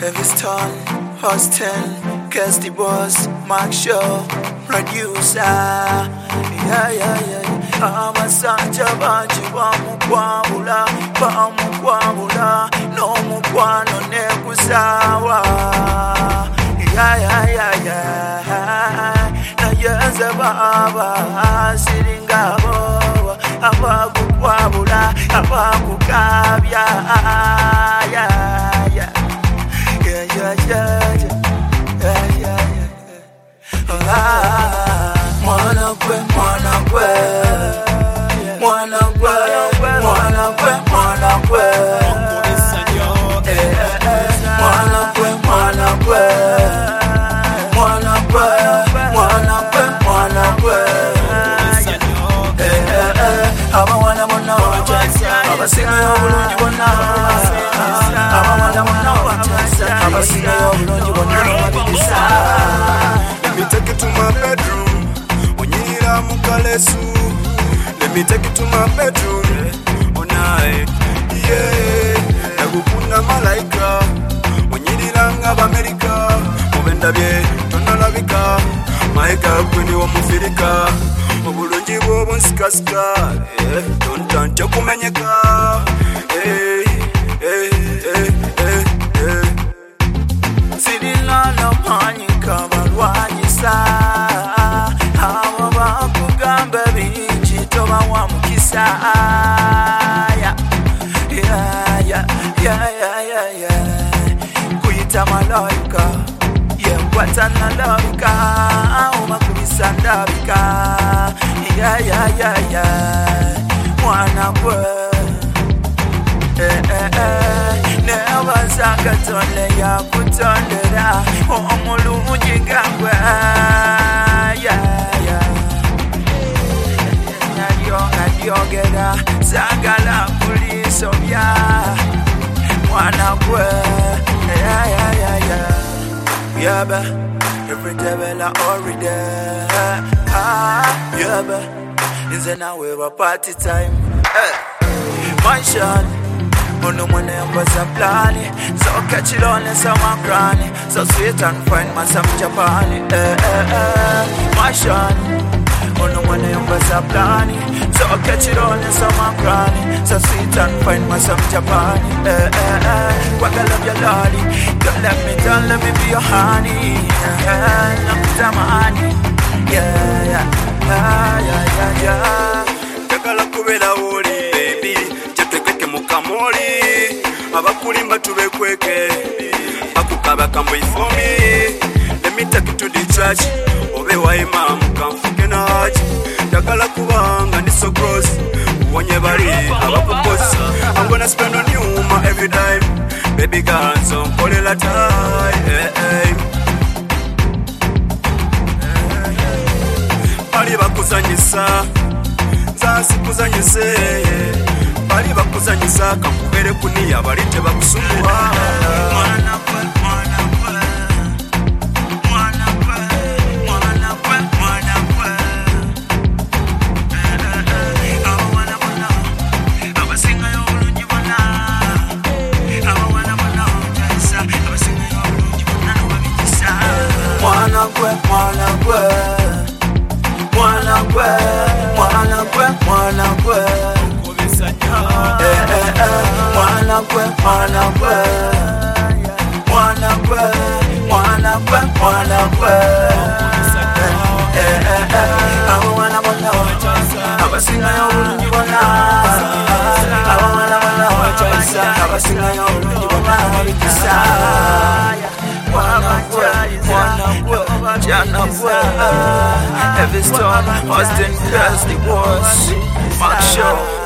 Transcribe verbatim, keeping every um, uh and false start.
Every stone, Austin, Kirsty Boss, Mark Show, producer. Yeah, yeah, yeah. I'm a Sanja Banji, Bamukwabula, Bamukwabula, no Mukwano Nekusawa. Yeah, yeah, yeah, yeah. Na yeze baba, Siringabo, Abakukwabula, Abakukabya. Yeah, yeah. Yeah, yeah, yeah, yeah, yeah, yeah. Ah, mwana kwe, mwana kwe, mwana kwe, mwana kwe, mwana kwe, mwana kwe, mwana kwe, mwana kwe, mwana kwe, mwana kwe. Aba wana mwana wacha, aba singa yobulungi bonna, aba wana mwana wacha, aba singa yobulungi bonna babisa. Let me take you to my bedroom, onyira mukalesu. Let me take you to my bedroom, onae, yeah. Nagukunda malaika, onyirira ng'Abamerika. Mubenda bye tonalabika, maika kweni wa mufirika. Obulungi bwo bunsikasika, eh, tontantya kumenyeka, eh, eh, eh, eh, eh. Sirina no panyika balwanyisa, abo bakugamba bingi toba wa mukisa. Yeah, yeah, yeah, yeah, yeah, yeah. Kuyita malaika, yekwata nalabika, omakubisa ndabika. Yeah, yeah, yeah, yeah. Mwana kwe, eh, eh, eh. Never zakatole ya kutondera, omulungi ngakwe. Yeah, yeah. Nyadionga diogera, zagala kuliso bya. Mwana kwe, yeah, yeah, yeah, yeah. Yeah, ba, every day bella every day. Ah, yeah, ba, is it now we have party time? Hey, mansion, no money was a plan. So catch it on and some granny. So sweet and fine, man, some Japan. Eh, eh, eh, mansion, no money was a plan. So catch it on and some granny. So sweet and fine, man, some Japan. Eh, eh, eh, what I love your lolly. Don't let me down, let me be your honey. Yeah, no tamani. Yeah, yeah, yeah, yeah, yeah. Takala kubera woli, baby. Chetekeke mukamoli. Abakulimba tubekweke. Bakukaba kambo ifomi. Let me take you to the church. Obe wa imam kamfuke naji. Takala kubanga ni so gross. Wonye bari abakukosi. I'm gonna spend on you my every time. Baby girl, so call it a tie. Hey, hey. Bali bakuzanyisa, nzasi kuzanyise. Bali bakuzanyisa, kakubere kuniya bali tebakusumbuwa. Mwana kwe, mwana kwe, mwana kwe, mwana kwe, mwana kwe. Aba wana bona, aba singa yobulungi bonna. Aba wana bona ojasa, aba singa yobulungi bonna babikisa. Mwana kwe, mwana kwe, mwana kwe, mwana kwe, mwana kwe. Eh, eh, eh, mwana kwe, mwana kwe, mwana kwe, mwana kwe, mwana kwe. Eh, eh, eh, abo wana bona, abasinga yobulungi bonna. Abo wana bona, abasinga yobulungi bonna babikisa. Mwana kwe, mwana kwe, jana kwe. Every stone, Austin, Kirsty Boss, Mark Show.